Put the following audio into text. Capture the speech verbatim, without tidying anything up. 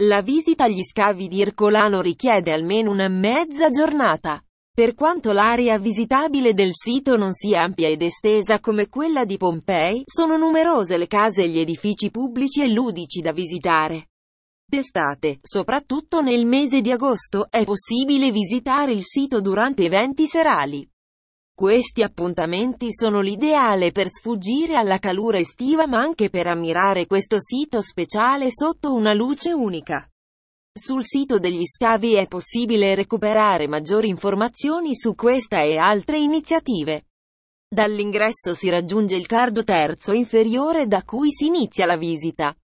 La visita agli scavi di Ercolano richiede almeno una mezza giornata. Per quanto l'area visitabile del sito non sia ampia ed estesa come quella di Pompei, sono numerose le case e gli edifici pubblici e ludici da visitare. D'estate, soprattutto nel mese di agosto, è possibile visitare il sito durante eventi serali. Questi appuntamenti sono l'ideale per sfuggire alla calura estiva ma anche per ammirare questo sito speciale sotto una luce unica. Sul sito degli scavi è possibile recuperare maggiori informazioni su questa e altre iniziative. Dall'ingresso si raggiunge il cardo terzo inferiore da cui si inizia la visita.